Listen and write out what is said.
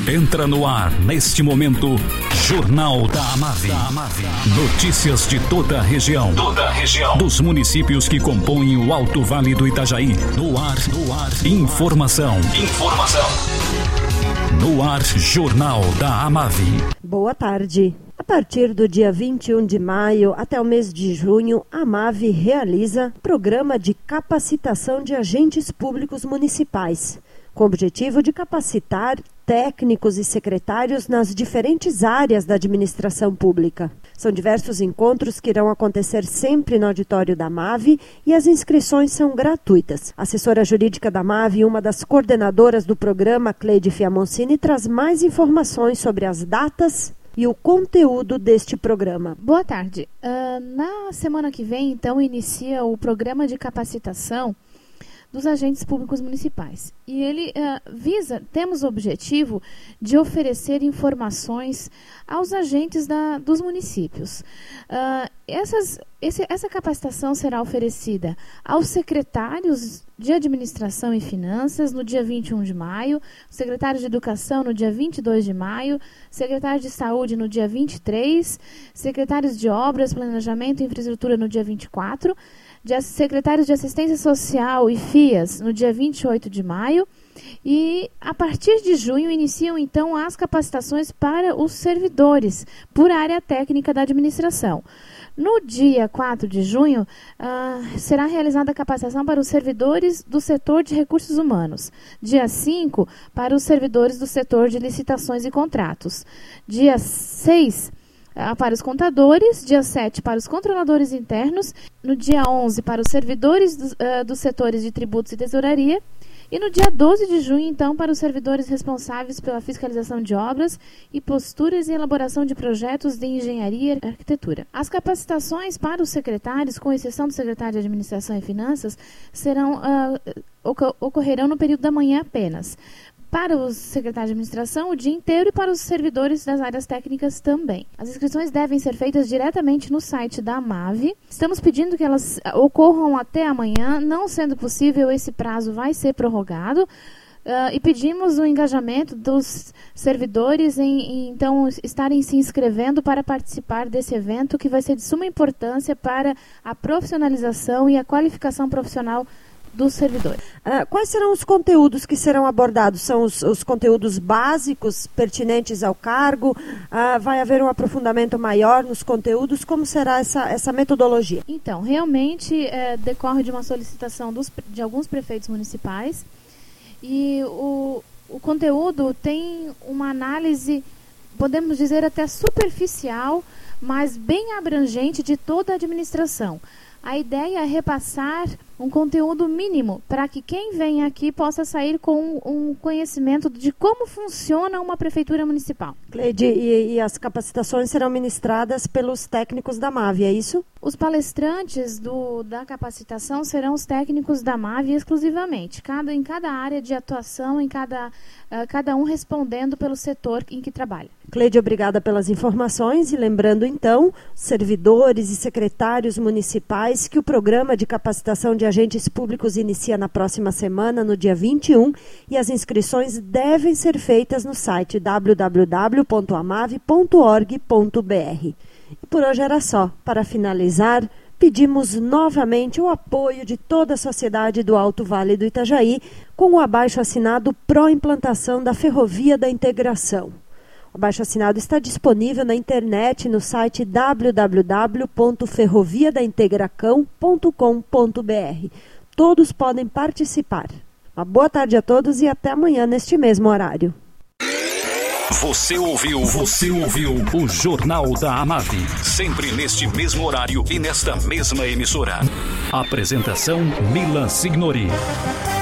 Entra no ar, neste momento, Jornal da Amave. Notícias de toda a região. Dos municípios que compõem o Alto Vale do Itajaí. No ar. Informação. No ar, Jornal da Amave. Boa tarde. A partir do dia 21 de maio até o mês de junho, a Amave realiza programa de capacitação de agentes públicos municipais, com o objetivo de capacitar técnicos e secretários nas diferentes áreas da administração pública. São diversos encontros que irão acontecer sempre no auditório da Amave e as inscrições são gratuitas. A assessora jurídica da Amave e uma das coordenadoras do programa, Cleide Fiamoncini, traz mais informações sobre as datas e o conteúdo deste programa. Boa tarde. Na semana que vem, então, inicia o programa de capacitação dos agentes públicos municipais. E ele temos o objetivo de oferecer informações aos agentes dos municípios. Essa capacitação será oferecida aos secretários de Administração e Finanças no dia 21 de maio, secretário de Educação no dia 22 de maio, secretário de Saúde no dia 23, secretários de Obras, Planejamento e Infraestrutura no dia 24, secretários de Assistência Social e FIAS no dia 28 de maio e a partir de junho iniciam então as capacitações para os servidores por área técnica da administração. No dia 4 de junho será realizada a capacitação para os servidores do setor de recursos humanos. Dia 5 para os servidores do setor de licitações e contratos. Dia 6 para os contadores, dia 7 para os controladores internos, no dia 11 para os servidores dos setores de tributos e tesouraria e no dia 12 de junho, então, para os servidores responsáveis pela fiscalização de obras e posturas e elaboração de projetos de engenharia e arquitetura. As capacitações para os secretários, com exceção do secretário de Administração e Finanças, ocorrerão no período da manhã apenas. Para os secretários de administração, o dia inteiro e para os servidores das áreas técnicas também. As inscrições devem ser feitas diretamente no site da Amave. Estamos pedindo que elas ocorram até amanhã. Não sendo possível, esse prazo vai ser prorrogado. E pedimos o engajamento dos servidores em então estarem se inscrevendo para participar desse evento que vai ser de suma importância para a profissionalização e a qualificação profissional dos servidores. Quais serão os conteúdos que serão abordados? São os conteúdos básicos pertinentes ao cargo? Vai haver um aprofundamento maior nos conteúdos? Como será essa metodologia? Então, realmente decorre de uma solicitação de alguns prefeitos municipais e o conteúdo tem uma análise, podemos dizer até superficial, mas bem abrangente de toda a administração. A ideia é repassar um conteúdo mínimo para que quem vem aqui possa sair com um conhecimento de como funciona uma prefeitura municipal. Cleide, e as capacitações serão ministradas pelos técnicos da Amave, é isso? Os palestrantes da capacitação serão os técnicos da Amave exclusivamente, em cada área de atuação, cada um respondendo pelo setor em que trabalha. Cleide, obrigada pelas informações e lembrando então, servidores e secretários municipais, que o programa de capacitação de agentes públicos inicia na próxima semana, no dia 21, e as inscrições devem ser feitas no site www.amave.org.br. E por hoje era só. Para finalizar, pedimos novamente o apoio de toda a sociedade do Alto Vale do Itajaí com o abaixo-assinado pró-implantação da Ferrovia da Integração. O abaixo-assinado está disponível na internet no site www.ferroviadaintegracão.com.br. Todos podem participar. Uma boa tarde a todos e até amanhã neste mesmo horário. Você ouviu o Jornal da Amave, sempre neste mesmo horário e nesta mesma emissora. Apresentação Milan Signori.